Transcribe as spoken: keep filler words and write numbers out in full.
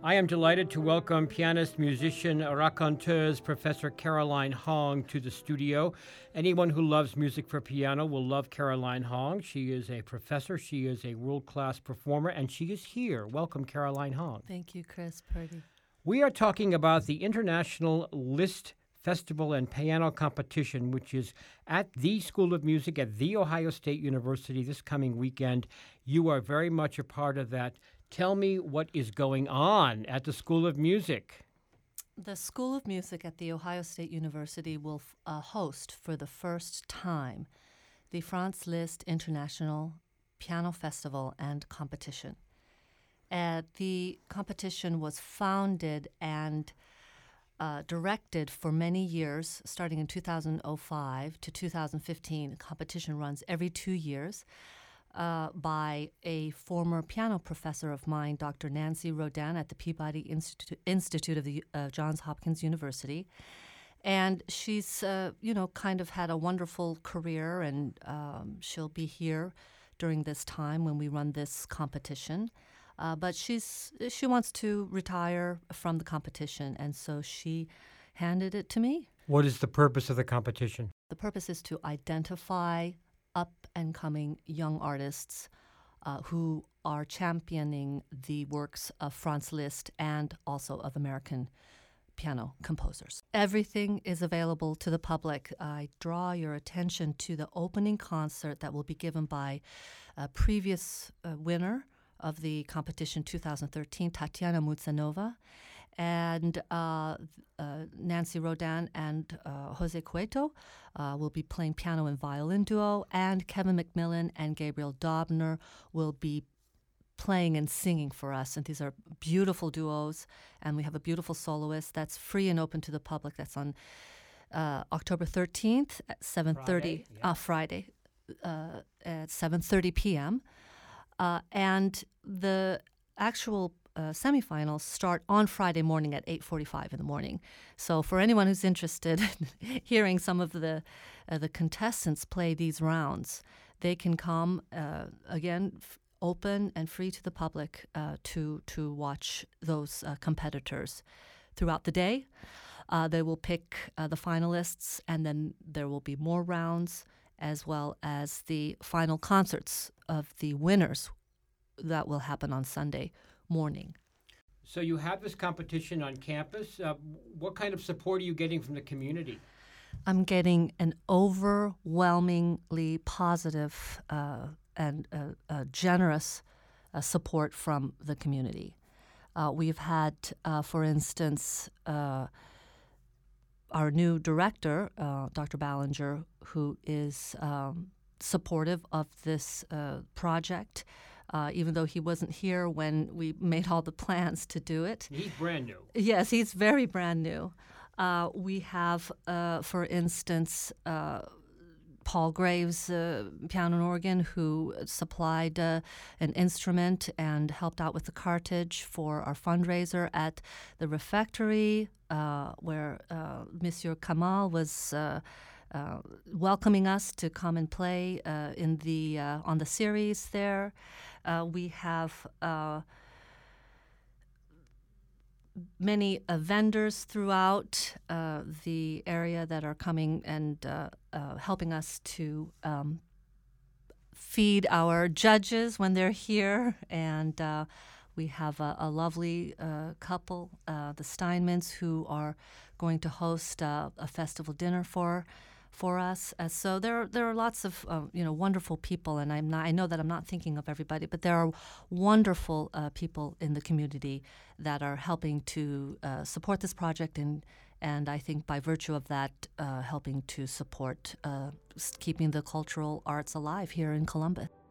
I am delighted to welcome pianist, musician, raconteuse, Professor Caroline Hong to the studio. Anyone who loves music for piano will love Caroline Hong. She is a professor, she is a world-class performer, and she is here. Welcome, Caroline Hong. Thank you, Chris Purdy. We are talking about the International Liszt Festival and Piano Competition, which is at the School of Music at The Ohio State University this coming weekend. You are very much a part of that. Tell me what is going on at the School of Music. The School of Music at The Ohio State University will uh, host for the first time the Franz Liszt International Piano Festival and Competition. Uh, the competition was founded and uh, directed for many years, starting in two thousand five to two thousand fifteen. The competition runs every two years. Uh, by a former piano professor of mine, Doctor Nancy Rodin, at the Peabody Institute, Institute of the uh, Johns Hopkins University. And she's, uh, you know, kind of had a wonderful career, and um, she'll be here during this time when we run this competition. Uh, but she's she wants to retire from the competition, and so she handed it to me. What is the purpose of the competition? The purpose is to identify up-and-coming young artists uh, who are championing the works of Franz Liszt and also of American piano composers. Everything is available to the public. I draw your attention to the opening concert that will be given by a previous uh, winner of the competition two thousand thirteen, Tatiana Mutsanova, and uh, uh, Nancy Rodin and uh, Jose Cueto uh, will be playing piano and violin duo, and Kevin McMillan and Gabriel Dobner will be playing and singing for us. And these are beautiful duos, and we have a beautiful soloist that's free and open to the public. That's on uh, October thirteenth at seven thirty, Friday, yeah. uh, Friday uh, at seven thirty p.m. Uh, and the actual Uh, semifinals start on Friday morning at eight forty-five in the morning. So for anyone who's interested in hearing some of the uh, the contestants play these rounds, they can come, uh, again, f- open and free to the public uh, to, to watch those uh, competitors throughout the day. Uh, they will pick uh, the finalists, and then there will be more rounds, as well as the final concerts of the winners that will happen on Sunday morning. So you have this competition on campus. Uh, what kind of support are you getting from the community? I'm getting an overwhelmingly positive uh, and uh, uh, generous uh, support from the community. Uh, we've had, uh, for instance, uh, our new director, uh, Doctor Ballinger, who is um, supportive of this uh, project. Uh, even though he wasn't here when we made all the plans to do it. He's brand new. Yes, he's very brand new. Uh, we have, uh, for instance, uh, Paul Graves, uh, piano and organ, who supplied uh, an instrument and helped out with the cartridge for our fundraiser at the refectory, uh, where uh, Monsieur Kamal was uh, uh, welcoming us to come and play uh, in the uh, on the series there. Uh, we have uh, many uh, vendors throughout uh, the area that are coming and uh, uh, helping us to um, feed our judges when they're here. And uh, we have a, a lovely uh, couple, uh, the Steinmans, who are going to host uh, a festival dinner for for us. Uh, so there, there are lots of uh, you know wonderful people, and I'm not, I know that I'm not thinking of everybody, but there are wonderful uh, people in the community that are helping to uh, support this project, and and I think by virtue of that, uh, helping to support uh, keeping the cultural arts alive here in Columbus.